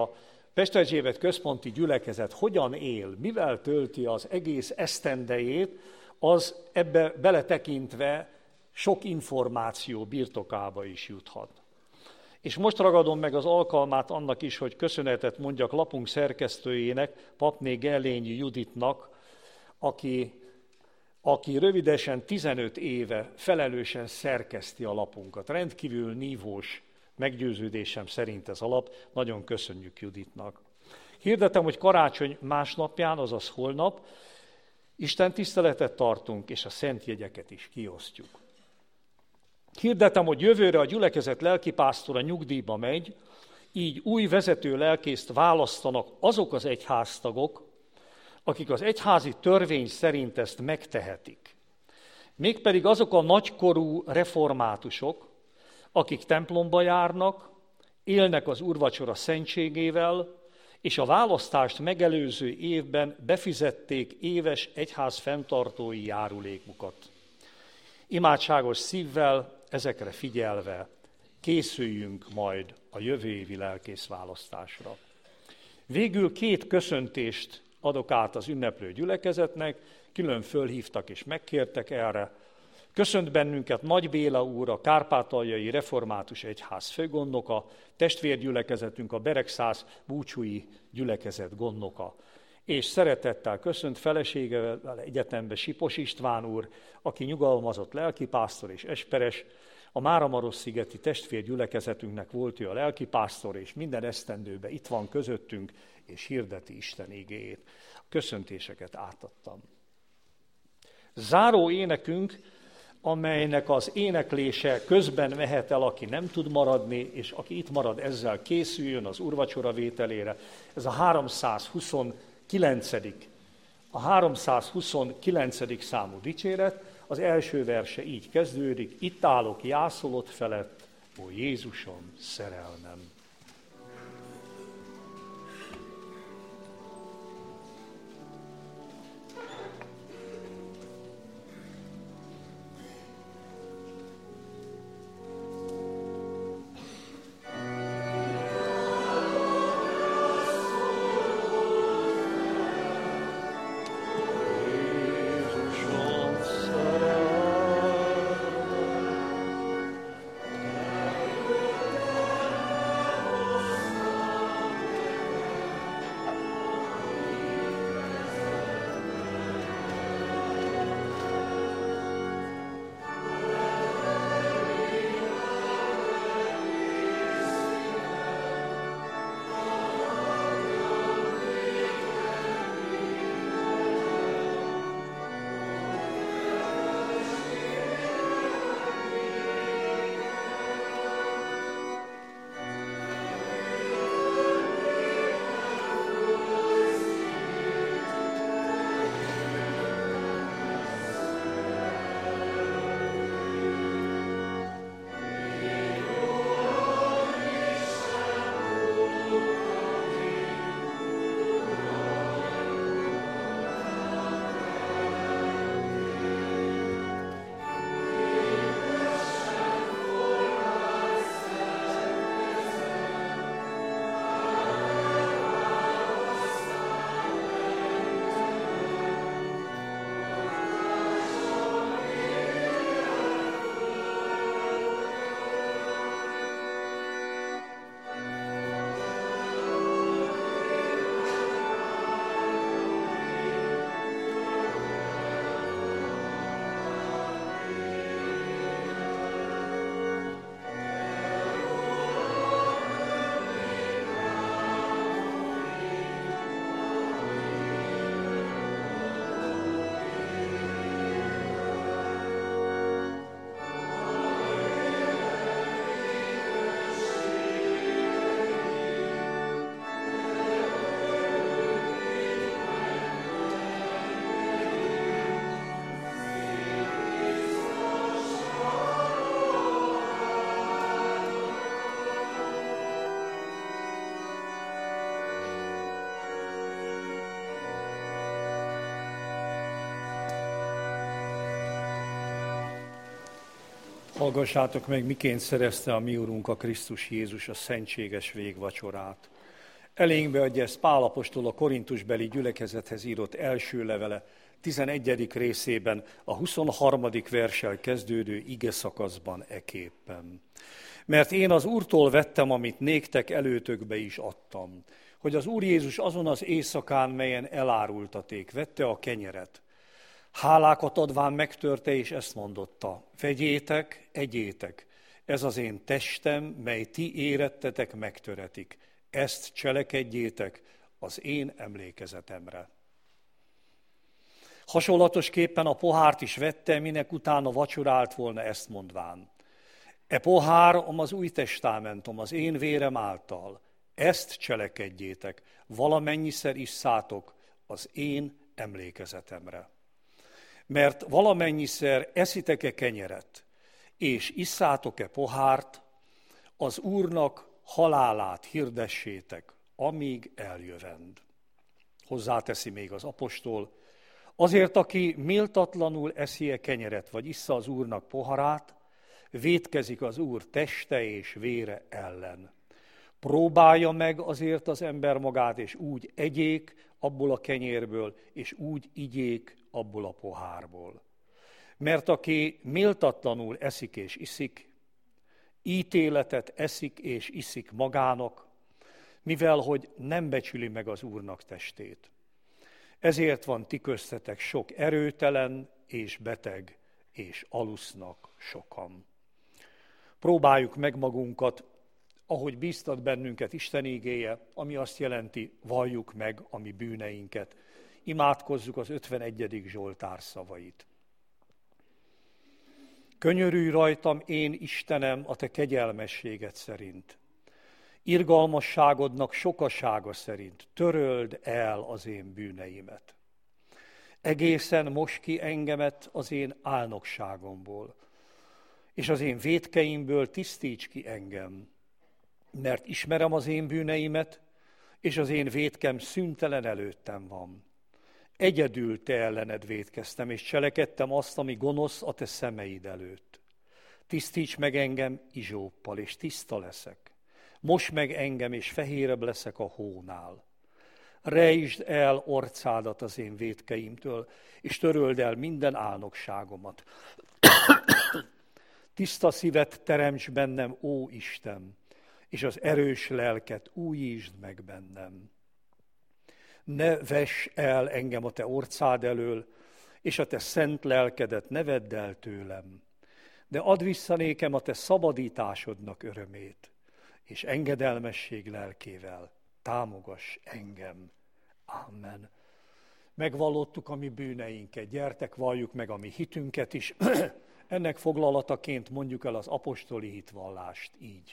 Pesterzsébet központi gyülekezet hogyan él, mivel tölti az egész esztendejét, az ebbe beletekintve sok információ birtokába is juthat. És most ragadom meg az alkalmát annak is, hogy köszönetet mondjak lapunk szerkesztőjének, Papné Gellényi Juditnak, aki, aki rövidesen tizenöt éve felelősen szerkeszti a lapunkat. Rendkívül nívós, meggyőződésem szerint ez a lap. Nagyon köszönjük Juditnak. Hirdetem, hogy karácsony másnapján, azaz holnap, Isten tiszteletet tartunk, és a szent jegyeket is kiosztjuk. Hirdetem, hogy jövőre a gyülekezet lelkipásztora nyugdíjba megy, így új vezető lelkészt választanak azok az egyháztagok, akik az egyházi törvény szerint ezt megtehetik. Mégpedig azok a nagykorú reformátusok, akik templomba járnak, élnek az úrvacsora szentségével, és a választást megelőző évben befizették éves egyház fenntartói járulékukat. Imádságos szívvel, ezekre figyelve készüljünk majd a jövő évi lelkészválasztásra. Végül két köszöntést adok át az ünneplő gyülekezetnek, külön fölhívtak és megkértek erre. Köszönt bennünket Nagy Béla úr, a Kárpátaljai Református Egyház főgondnoka, testvérgyülekezetünk, a Beregszász búcsúi gyülekezet gondnoka. És szeretettel köszönt feleségevel egyetembe Sipos István úr, aki nyugalmazott lelkipásztor és esperes. A Máramarosszigeti testvérgyülekezetünknek volt ő a lelkipásztor, és minden esztendőben itt van közöttünk, és hirdeti Isten igéjét. A köszöntéseket átadtam. Záró énekünk, amelynek az éneklése közben mehet el, aki nem tud maradni, és aki itt marad, ezzel készüljön az úrvacsora vételére. Ez a háromszázhuszonkilencedik A háromszázhuszonkilencedik számú dicséret, az első verse így kezdődik: itt állok jászolott felett, ó Jézusom, szerelmem. Hallgassátok meg, miként szerezte a mi Urunk, a Krisztus Jézus a szentséges végvacsorát. Elénkbe adja ezt Pál apostol a korintusbeli gyülekezethez írott első levele tizenegyedik részében, a huszonharmadik verssel kezdődő ige szakaszban eképpen. Mert én az Úrtól vettem, amit néktek előtökbe is adtam, hogy az Úr Jézus azon az éjszakán, melyen elárultaték, vette a kenyeret. Hálákat adván megtörte, és ezt mondotta: vegyétek, egyétek, ez az én testem, mely ti érettetek megtöretik. Ezt cselekedjétek az én emlékezetemre. Hasonlatosképpen a pohárt is vette, minek utána vacsorált volna, ezt mondván: e pohár az új testamentum, az én vérem által. Ezt cselekedjétek, valamennyiszer isszátok az én emlékezetemre. Mert valamennyiszer eszitek-e kenyeret, és isszátok-e pohárt, az Úrnak halálát hirdessétek, amíg eljövend. Hozzáteszi még az apostol: azért, aki méltatlanul eszi-e kenyeret, vagy issza az Úrnak poharát, vétkezik az Úr teste és vére ellen. Próbálja meg azért az ember magát, és úgy egyék abból a kenyérből, és úgy igyék abból a pohárból. Mert aki méltatlanul eszik és iszik, ítéletet eszik és iszik magának, mivel hogy nem becsüli meg az Úrnak testét. Ezért van ti köztetek sok erőtelen és beteg, és alusznak sokan. Próbáljuk meg magunkat, ahogy bíztat bennünket Isten igéje, ami azt jelenti, valljuk meg a mi bűneinket. Imádkozzuk az ötvenegyedik Zsoltár szavait. Könyörülj rajtam, én Istenem, a te kegyelmességed szerint. Irgalmasságodnak sokasága szerint töröld el az én bűneimet. Egészen mosd ki engemet az én álnokságomból, és az én vétkeimből tisztíts ki engem, mert ismerem az én bűneimet, és az én vétkem szüntelen előttem van. Egyedül te ellened vétkeztem, és cselekedtem azt, ami gonosz a te szemeid előtt. Tisztíts meg engem izsóppal, és tiszta leszek. Mosd meg engem, és fehérebb leszek a hónál. Rejtsd el orcádat az én vétkeimtől, és töröld el minden álnokságomat. Tiszta szívet teremts bennem, ó Isten, és az erős lelket újítsd meg bennem. Ne vess el engem a te orcád elől, és a te szent lelkedet ne vedd el tőlem, de add vissza nékem a te szabadításodnak örömét, és engedelmesség lelkével támogass engem. Amen. Megvallottuk a mi bűneinket, gyertek, valljuk meg a mi hitünket is. Ennek foglalataként mondjuk el az apostoli hitvallást így.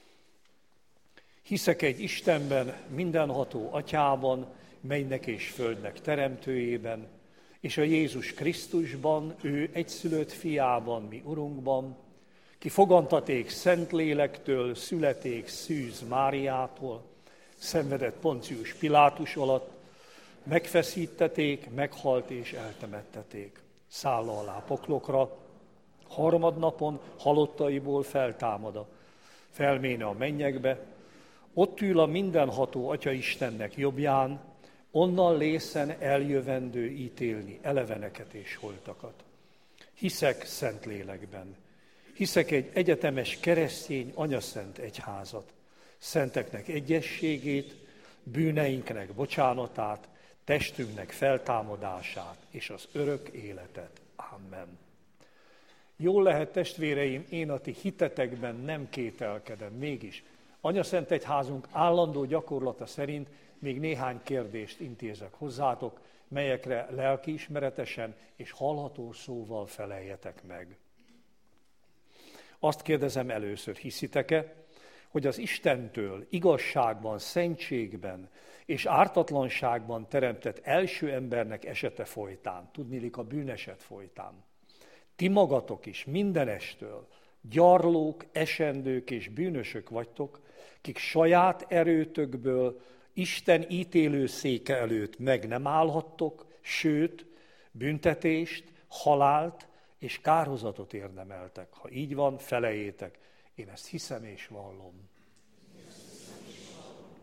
Hiszek egy Istenben, mindenható Atyában, mennynek és földnek teremtőjében, és a Jézus Krisztusban, ő egyszülött fiában, mi Urunkban, ki fogantaték Szentlélektől, születék Szűz Máriától, szenvedett Poncius Pilátus alatt, megfeszítették, meghalt és eltemetteték. Szálla alá poklokra, harmadnapon halottaiból feltámada, felméne a mennyekbe, ott ül a mindenható Atya Istennek jobbján, onnan lészen eljövendő ítélni eleveneket és holtakat. Hiszek Szentlélekben, hiszek egy egyetemes keresztény anyaszent egyházat, szenteknek egyességét, bűneinknek bocsánatát, testünknek feltámadását és az örök életet. Amen. Jól lehet, testvéreim, én a ti hitetekben nem kételkedem, mégis anyaszent egyházunk állandó gyakorlata szerint még néhány kérdést intézek hozzátok, melyekre lelkiismeretesen és hallható szóval feleljetek meg. Azt kérdezem először, hiszitek-e, hogy az Istentől igazságban, szentségben és ártatlanságban teremtett első embernek esete folytán, tudniillik a bűneset folytán, ti magatok is mindenestől gyarlók, esendők és bűnösök vagytok, kik saját erőtökből Isten ítélő széke előtt meg nem állhattok, sőt, büntetést, halált és kárhozatot érdemeltek. Ha így van, felejétek. Én ezt hiszem és vallom.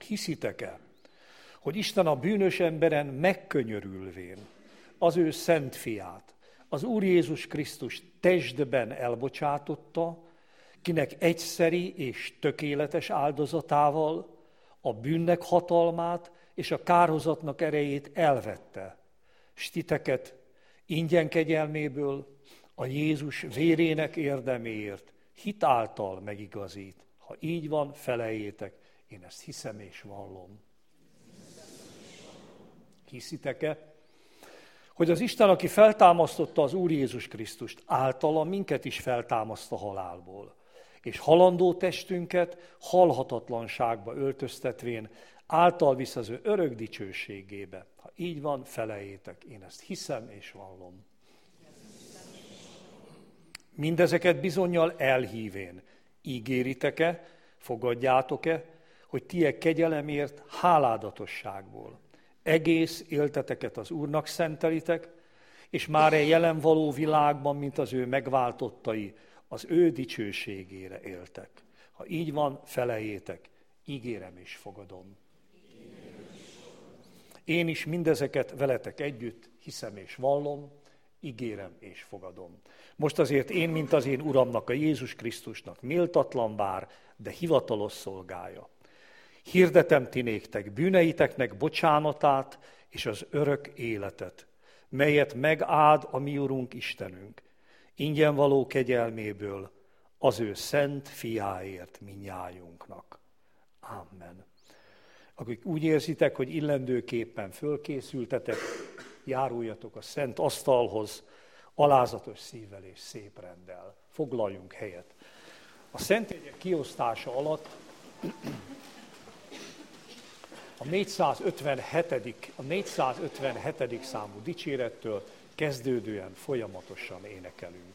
Hiszitek-e, hogy Isten a bűnös emberen megkönyörülvén az ő szent fiát, az Úr Jézus Krisztus testben elbocsátotta, kinek egyszeri és tökéletes áldozatával a bűnnek hatalmát és a kárhozatnak erejét elvette, s titeket ingyen kegyelméből a Jézus vérének érdeméért hit által megigazít. Ha így van, feleljétek, én ezt hiszem és vallom. Hiszitek-e, hogy az Isten, aki feltámasztotta az Úr Jézus Krisztust, általa minket is feltámaszt a halálból, és halandó testünket halhatatlanságba öltöztetvén által visz az ő örök dicsőségébe. Ha így van, feleljétek, én ezt hiszem és vallom. Mindezeket bizonnyal elhívén ígéritek-e, fogadjátok-e, hogy tiek kegyelemért háládatosságból egész élteteket az Úrnak szentelitek, és már egy jelen való világban, mint az ő megváltottai, az ő dicsőségére éltek. Ha így van, feleljétek, ígérem és fogadom. Én is mindezeket veletek együtt hiszem és vallom, ígérem és fogadom. Most azért én, mint az én Uramnak, a Jézus Krisztusnak méltatlan bár, de hivatalos szolgája. Hirdetem ti néktek bűneiteknek bocsánatát és az örök életet, melyet megáld a mi Urunk Istenünk, ingyen való kegyelméből az ő szent fiáért minnyájunknak. Amen. Akik úgy érzitek, hogy illendőképpen fölkészültetek, járuljatok a szent asztalhoz, alázatos szívvel és szép renddel. Foglaljunk helyet. A szentjegyek kiosztása alatt a négyszázötvenhetedik a négyszázötvenhetedik számú dicsérettől kezdődően folyamatosan énekelünk.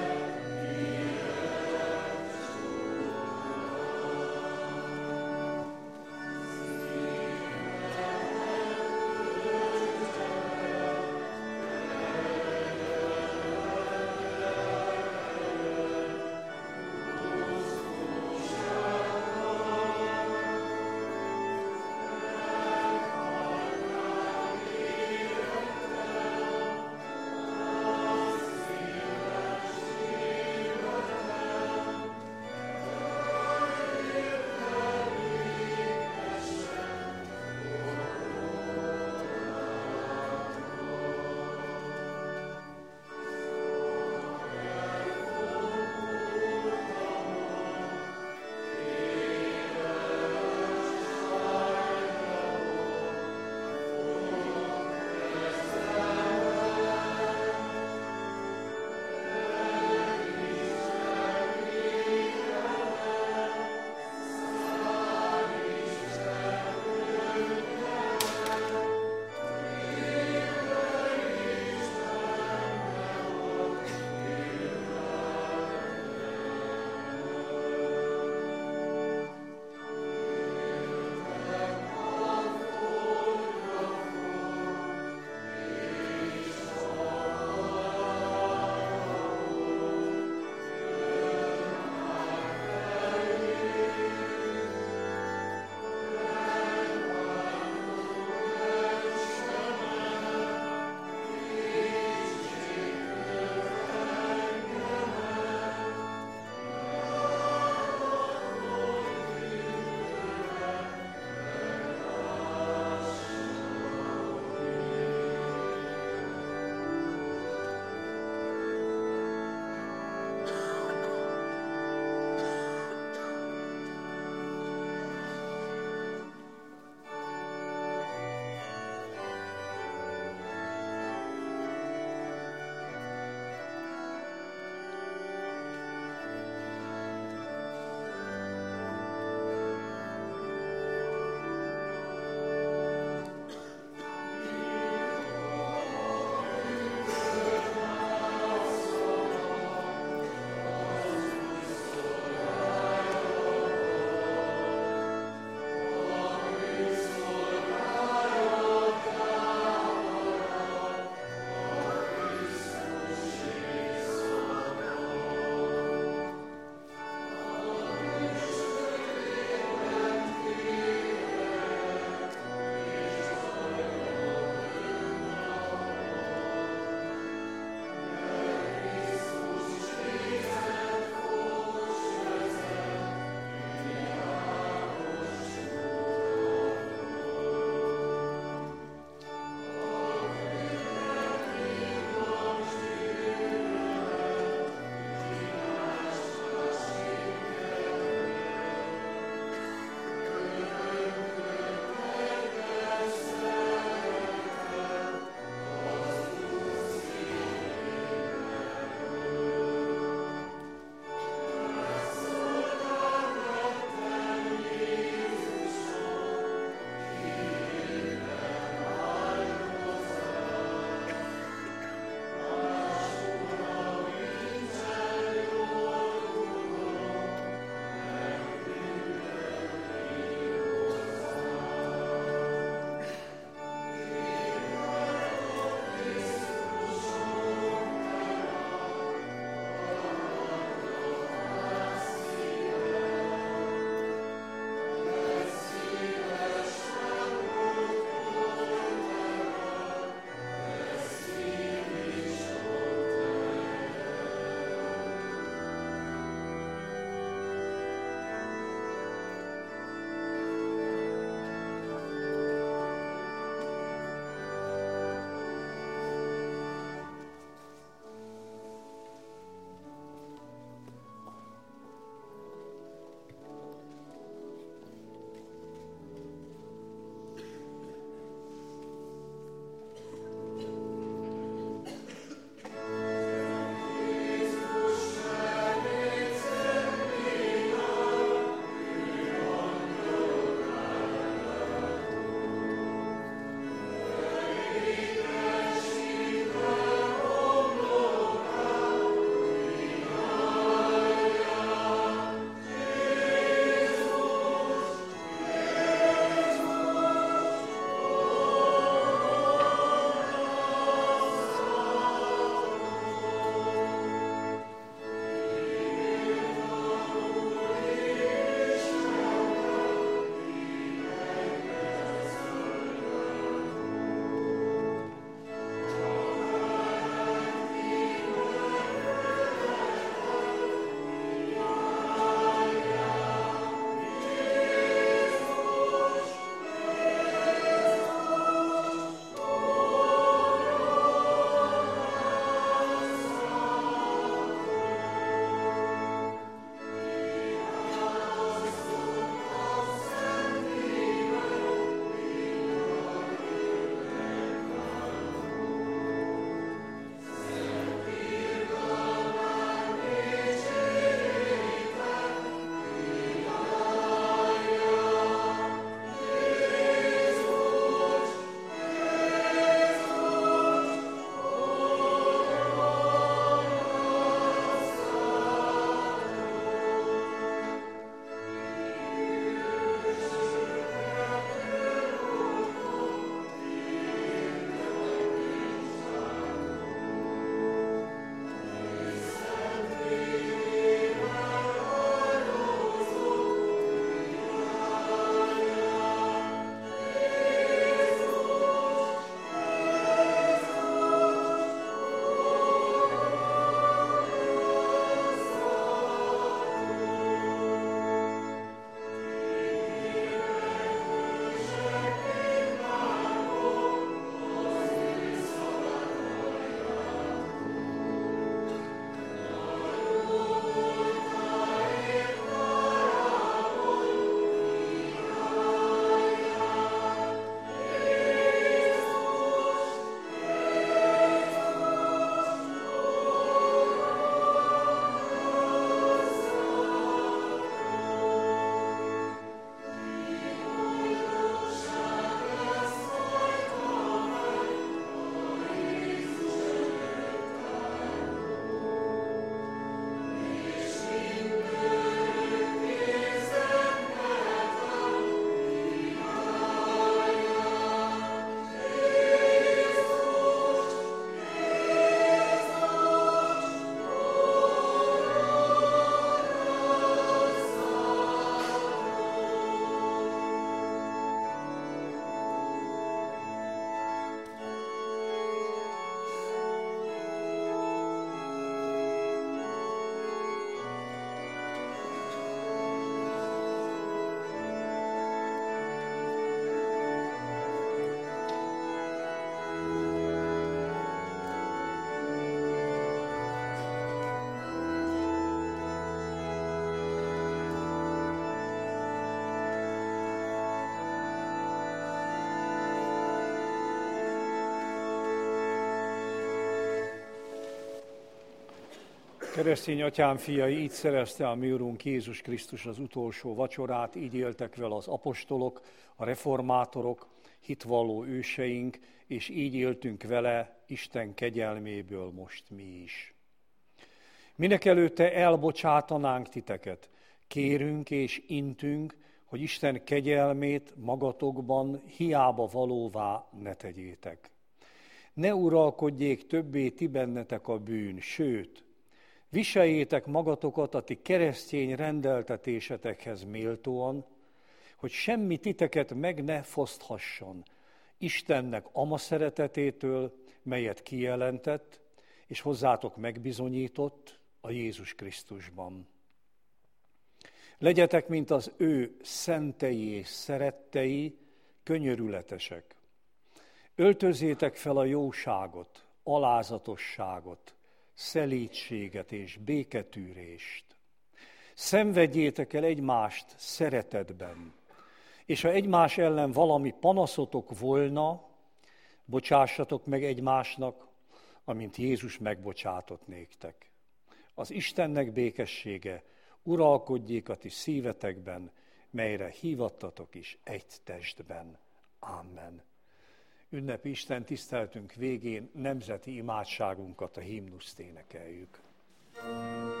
Keresztény atyám fiai, így szerezte a mi Urunk Jézus Krisztus az utolsó vacsorát, így éltek vele az apostolok, a reformátorok, hitvalló őseink, és így éltünk vele Isten kegyelméből most mi is. Mindenekelőtte elbocsátanánk titeket, kérünk és intünk, hogy Isten kegyelmét magatokban hiába valóvá ne tegyétek. Ne uralkodjék többé ti bennetek a bűn, sőt, viseljétek magatokat a ti keresztény rendeltetésetekhez méltóan, hogy semmi titeket meg ne foszthasson Istennek ama szeretetétől, melyet kijelentett, és hozzátok megbizonyított a Jézus Krisztusban. Legyetek, mint az ő szentei és szerettei, könyörületesek. Öltözzétek fel a jóságot, alázatosságot, szelídséget és béketűrést. Szenvedjétek el egymást szeretetben, és ha egymás ellen valami panaszotok volna, bocsássatok meg egymásnak, amint Jézus megbocsátott néktek. Az Istennek békessége uralkodjék a ti szívetekben, melyre hívattatok is egy testben. Amen. Ünnepi Isten tiszteltünk végén nemzeti imádságunkat, a himnuszt énekeljük.